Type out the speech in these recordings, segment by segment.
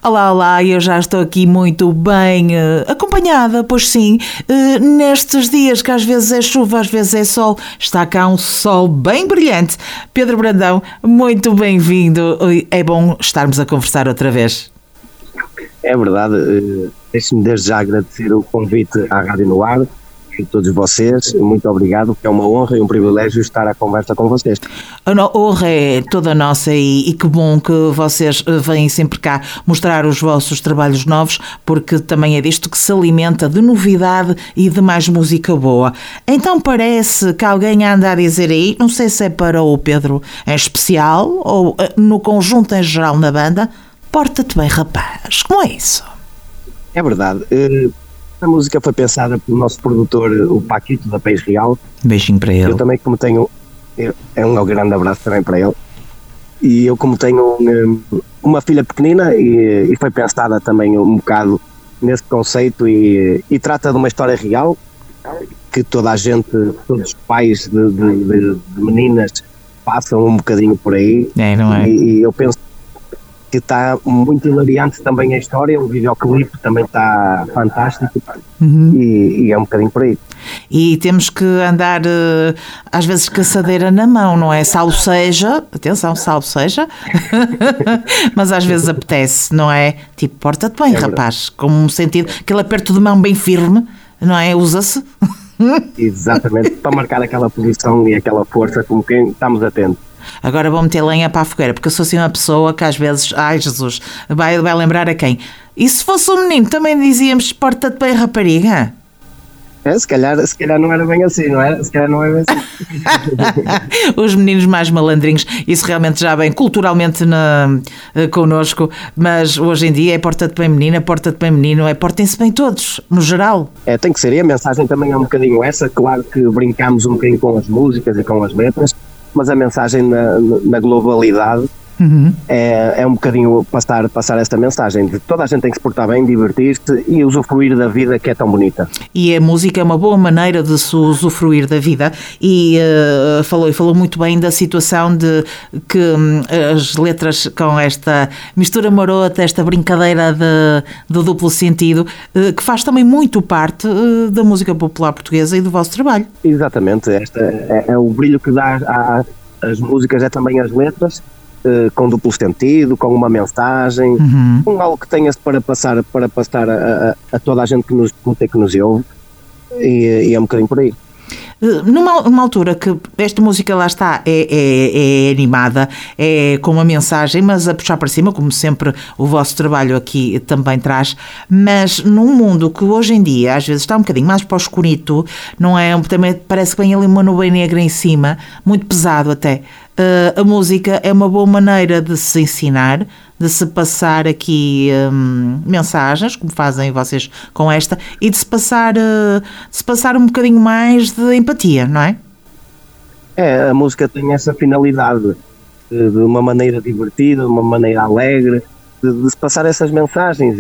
Olá, olá, eu já estou aqui muito bem acompanhada, pois sim, nestes dias que às vezes é chuva, às vezes é sol, está cá um sol bem brilhante. Pedro Brandão, muito bem-vindo, é bom estarmos a conversar outra vez. É verdade, deixe-me desde já agradecer o convite à Rádio no Ar, a todos vocês, muito obrigado, que é uma honra e um privilégio estar à conversa com vocês. A honra é toda nossa e que bom que vocês vêm sempre cá mostrar os vossos trabalhos novos, porque também é disto que se alimenta de novidade e de mais música boa. Então parece que alguém anda a dizer aí, não sei se é para o Pedro em especial ou no conjunto em geral na banda, porta-te bem, rapaz, como é isso? É verdade. A música foi pensada pelo nosso produtor, o Paquito, da Peixe Real. Beijinho para ele. Eu também, como tenho... um grande abraço também para ele. E eu, como tenho uma filha pequenina, e foi pensada também um bocado nesse conceito, e trata de uma história real, que toda a gente, todos os pais de meninas passam um bocadinho por aí. É, não é? E eu penso que está muito hilariante também a história, o videoclipe também está fantástico, e é um bocadinho por aí. E temos que andar, às vezes, caçadeira na mão, não é? Salvo seja, atenção, salvo seja, mas às vezes apetece, não é? Tipo, porta-te bem, rapaz, com um sentido, aquele aperto de mão bem firme, não é? Usa-se. Exatamente, para marcar aquela posição e aquela força com quem estamos atentos. Agora vou meter lenha para a fogueira, porque eu sou assim uma pessoa que às vezes, ai Jesus, vai lembrar a quem? E se fosse um menino, também dizíamos porta-te bem, rapariga? Se calhar não era bem assim, não é? Se calhar não é bem assim. Os meninos mais malandrinhos, isso realmente já vem culturalmente connosco, mas hoje em dia é porta-te bem menina, porta-te bem menino, é portem-se bem todos, no geral. Tem que ser, e a mensagem também é um bocadinho essa, claro que brincamos um bocadinho com as músicas e com as letras, mas a mensagem na globalidade é um bocadinho passar esta mensagem de toda a gente tem que se portar bem, divertir-se e usufruir da vida, que é tão bonita. E a música é uma boa maneira de se usufruir da vida, e falou muito bem da situação de que as letras com esta mistura marota, esta brincadeira de duplo sentido, que faz também muito parte da música popular portuguesa e do vosso trabalho. Exatamente, esta é o brilho que dá às músicas, é também as letras, com duplo sentido, com uma mensagem, com algo que tenha-se para passar a toda a gente que nos escuta e que nos ouve, e é um bocadinho por aí. Numa altura que esta música lá está é animada, é com uma mensagem, mas a puxar para cima, como sempre o vosso trabalho aqui também traz, mas num mundo que hoje em dia às vezes está um bocadinho mais para o escurito, não é? Também parece que vem ali uma nuvem negra em cima, muito pesado até. A música é uma boa maneira de se ensinar, de se passar aqui mensagens, como fazem vocês com esta, e de se passar um bocadinho mais de empatia, não é? A música tem essa finalidade, de uma maneira divertida, de uma maneira alegre, de se passar essas mensagens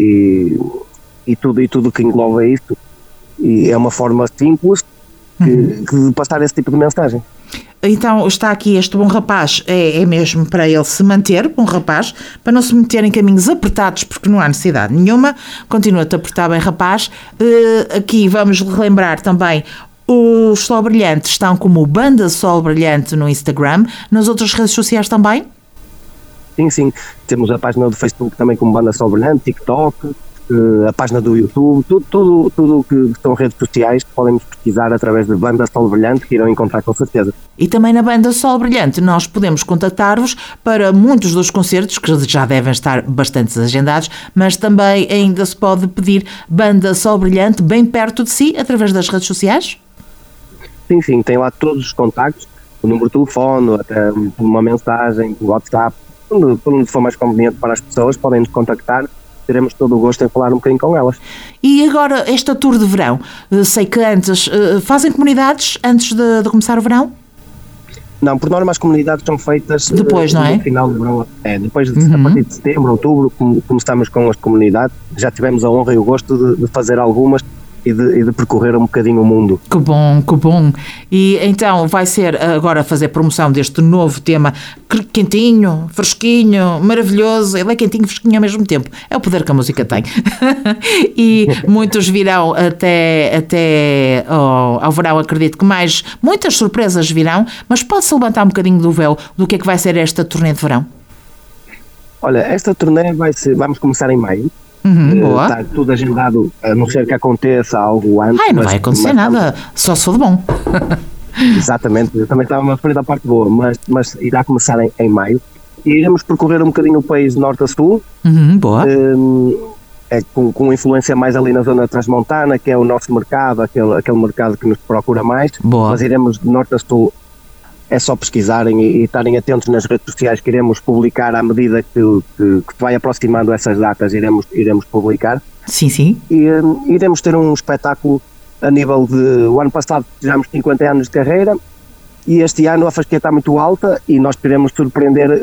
e tudo que engloba isso, e é uma forma simples de passar esse tipo de mensagem. Então está aqui este bom rapaz, é mesmo para ele se manter bom rapaz, para não se meter em caminhos apertados, porque não há necessidade nenhuma. Continua-te a portar bem, rapaz. Aqui vamos relembrar também, os Sol Brilhante estão como Banda Sol Brilhante no Instagram, nas outras redes sociais também? Sim, temos a página do Facebook também como Banda Sol Brilhante, TikTok, a página do YouTube, tudo que são redes sociais, podem nos pesquisar através de Banda Sol Brilhante, que irão encontrar com certeza. E também na Banda Sol Brilhante nós podemos contactar-vos para muitos dos concertos, que já devem estar bastante agendados, mas também ainda se pode pedir Banda Sol Brilhante bem perto de si, através das redes sociais? Sim, tem lá todos os contactos, o número de telefone, até uma mensagem, o WhatsApp, onde for mais conveniente para as pessoas, podem nos contactar. Teremos todo o gosto em falar um bocadinho com elas. E agora, esta tour de verão, sei que antes, fazem comunidades antes de começar o verão? Não, por norma as comunidades são feitas depois, não é? No final do verão. Depois a partir de setembro, outubro, começamos com as comunidades. Já tivemos a honra e o gosto de fazer algumas e de percorrer um bocadinho o mundo. Que bom, que bom. E então vai ser agora fazer promoção deste novo tema, quentinho, fresquinho, maravilhoso. Ele é quentinho e fresquinho ao mesmo tempo. É o poder que a música tem. E muitos virão até ao verão, acredito que muitas surpresas virão, mas pode-se levantar um bocadinho do véu do que é que vai ser esta turnê de verão? Olha, esta turnê vamos começar em maio. Boa. Está tudo agendado, a não ser que aconteça algo antes. Não vai acontecer nada, só se for de bom. Exatamente, eu também estava a referir da parte boa, mas irá começar em maio. E iremos percorrer um bocadinho o país de norte a sul. Boa. Com influência mais ali na zona transmontana, que é o nosso mercado, aquele mercado que nos procura mais. Boa. Mas iremos de norte a sul. É só pesquisarem e estarem atentos nas redes sociais, que iremos publicar à medida que vai aproximando essas datas, iremos publicar. Sim. E iremos ter um espetáculo a nível de... O ano passado tivemos 50 anos de carreira e este ano a fasquia está muito alta e nós queremos surpreender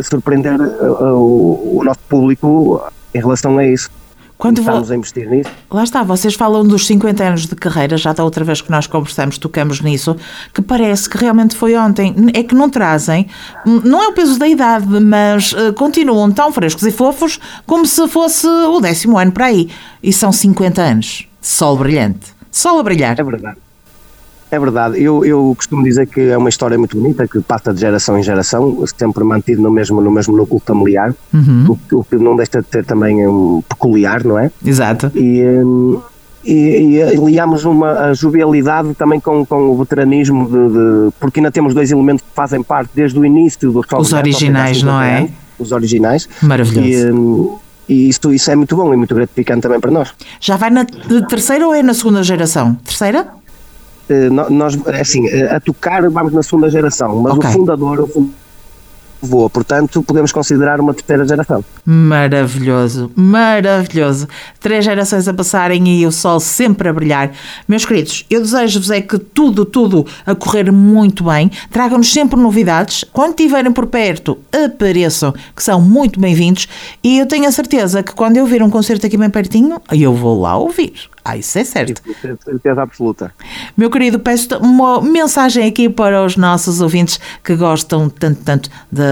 o nosso público em relação a isso. Estamos a investir nisso. Lá está, vocês falam dos 50 anos de carreira, já da outra vez que nós conversamos, tocamos nisso, que parece que realmente foi ontem. É que não trazem, não é o peso da idade, mas continuam tão frescos e fofos como se fosse o 10º ano para aí. E são 50 anos. Sol brilhante. Sol a brilhar. É verdade. É verdade. Eu costumo dizer que é uma história muito bonita, que passa de geração em geração, sempre mantido no mesmo núcleo familiar, o que não deixa de ser também peculiar, não é? Exato. E aliamos a jovialidade também com o veteranismo, porque ainda temos dois elementos que fazem parte desde o início do Sol. Os originais, não é? Os originais. Maravilhoso. E isso é muito bom e muito gratificante também para nós. Já vai na terceira ou é na segunda geração? Terceira? Nós, assim, a tocar vamos na segunda geração, mas Okay. o fundador voa, portanto podemos considerar uma terceira geração. Maravilhoso, maravilhoso. 3 gerações a passarem e o sol sempre a brilhar. Meus queridos, eu desejo-vos é que tudo a correr muito bem. Tragam-nos sempre novidades. Quando estiverem por perto, apareçam, que são muito bem-vindos. E eu tenho a certeza que quando eu vir um concerto aqui bem pertinho, eu vou lá ouvir. Isso é certo. Tenho certeza absoluta. Meu querido, peço uma mensagem aqui para os nossos ouvintes que gostam tanto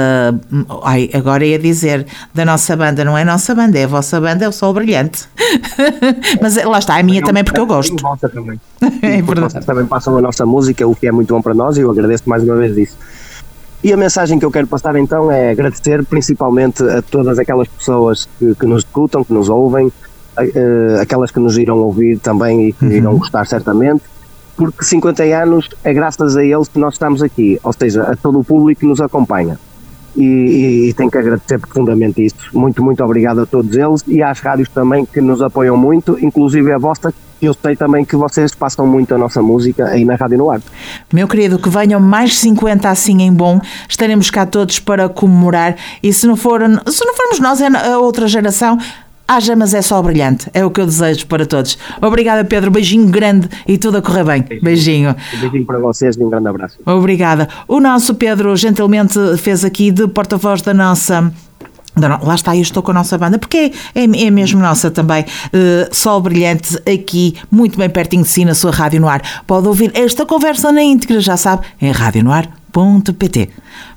agora ia dizer da nossa banda, não é a nossa banda, é a vossa banda, é o Sol Brilhante. Mas lá está, a minha também, porque eu gosto. A vossa também. É verdade. Vocês também passam a nossa música, o que é muito bom para nós, e eu agradeço mais uma vez disso. E a mensagem que eu quero passar então é agradecer principalmente a todas aquelas pessoas que nos escutam, que nos ouvem, aquelas que nos irão ouvir também e que irão gostar certamente, porque 50 anos é graças a eles que nós estamos aqui, ou seja, a todo o público que nos acompanha. E tenho que agradecer profundamente isso. Muito obrigado a todos eles e às rádios também que nos apoiam muito, inclusive a vossa. Eu sei também que vocês passam muito a nossa música aí na Rádio no Ar. Meu querido, que venham mais 50 assim em bom, estaremos cá todos para comemorar e se não formos nós, é a outra geração. Haja, mas é só brilhante. É o que eu desejo para todos. Obrigada, Pedro. Beijinho grande e tudo a correr bem. Beijinho. Beijinho para vocês e um grande abraço. Obrigada. O nosso Pedro gentilmente fez aqui de porta-voz da nossa... Lá está, eu estou com a nossa banda, porque é mesmo nossa também. Sol Brilhante aqui, muito bem pertinho de si, na sua Rádio no Ar. Pode ouvir esta conversa na íntegra, já sabe, em radionoar.pt.